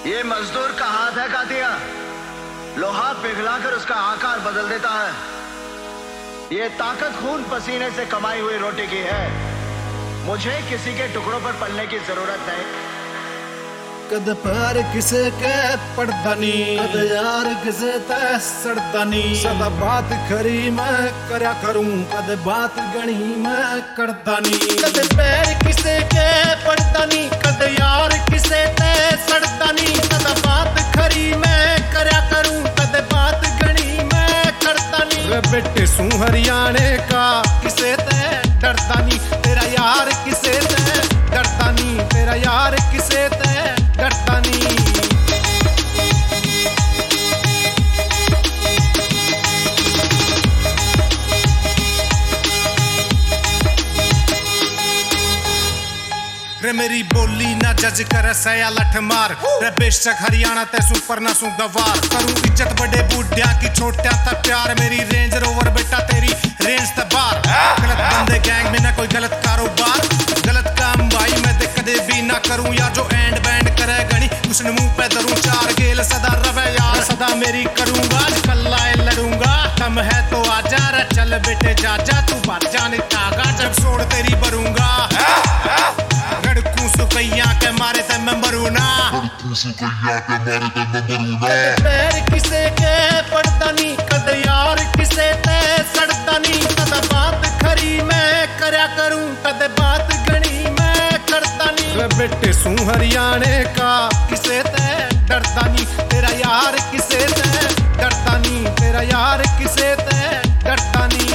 ये मजदूर का हाथ है कातिया, लोहा पिघलाकर उसका आकार बदल देता है। ये ताकत खून पसीने से कमाई हुई रोटी की है। मुझे किसी के टुकड़ों पर पलने की जरूरत नहीं। कद प्यार किसे के पड़ता नी, कद यार किसे तय सड़ता नी। सदा बात खरी मैं करया करूं, कद बात गणी मैं करता नी। कद पैर किसे के पड़ता नी, कद यार किसे तय सड़ता नी। सदा बात खरी मैं करया करूं, कद बात गणी मैं करता नी। वे बेटे सू हरियाणे का किसे तय डरता नी, तेरा यार किसे तय डरता नी। तेरा यार किसे तय डरता नी। रे मेरी बोली ना जज कर सया लठ मार। रे बेशक हरियाणा ते सुपर ना सू गवार। करूं इज्जत बड़े बूढ़िया की छोटिया ता प्यार। मेरी रेंज रोवर बेटा तेरी रेंज ते बार। गलत बंदे गैंग में ना कोई गलत कारोबार। गलत काम भाई मैं ते कदे भी ना करूं। या जो एंड बैंड करे गणी उसने मुंह पे धरूं। चार गेल सदा रवे यार, सदा मेरी करूंगा। कल्ला लड़ूंगा दम है तो आजा। रे चल बेटे जा जा, तू बाजा नहीं तागा जब सोड़ तेरी भरूंगा। सुकैया के मारे ते मैं मरू ना। पैर किसे के पड़ता नी, कद यार किसे ते सड़ता नी। कद बात खरी मैं करया करूं, कद बात गणी मैं करता नी। वे बेटे सू हरियाणे का किसे ते डरता नी, तेरा यार किसे ते डरता नी। तेरा यार किसे ते डरता नी।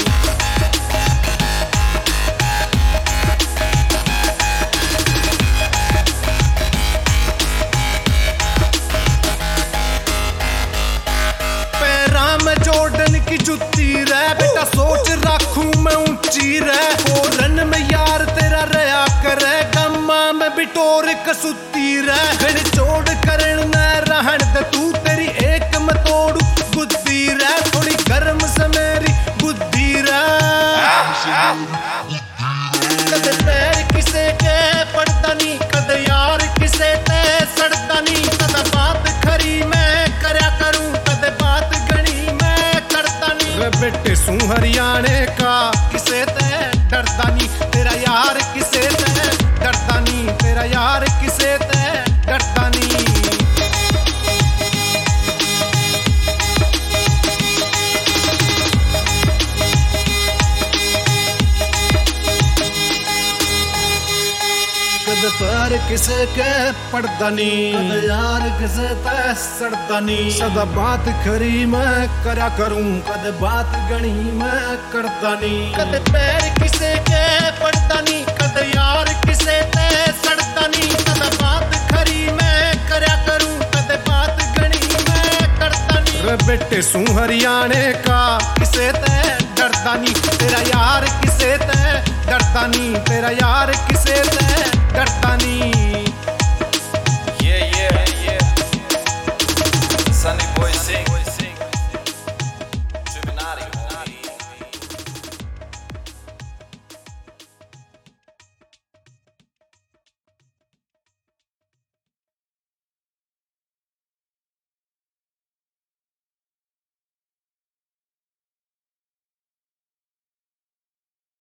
जॉर्डन की जुत्ती रह बेटा, सोच रखूं मैं ऊंची रह। फोरन में यार तेरा रहा करे, गम्मा में बिटोर कसुती रह। घड़ चोड़ करण न रहन दे तू, तेरी एक में तोड़ू बुद्धि रह। थोड़ी गर्म से मेरी बुद्धि रह। कद पैर किसे के पड़ता नी, कद यार किसे ते सड़ता नी। कद बात खरी मैं करया करूं, कद बात बेटे सू हरियाणे का किसे ते डरता नी। तेरा यार किसे ते डरता नी। तेरा यार किसे ते डरता नी। कद प्यार किसे के पड़ता नी, कद यार किसे ते सड़ता नी। सदा बात खरी मैं करया करूं, कद बात गणी मैं करता नी। कद पैर किसे के पड़ता नी, कद यार किसे ते सड़ता नी। कद बात खरी मैं करया करूं, कद बात गणी मैं करता नी। रे बेटे सू हरियाणे का किसे ते डरता नी, तेरा यार किसे ते डरता नी। तेरा यार किसे ते डरता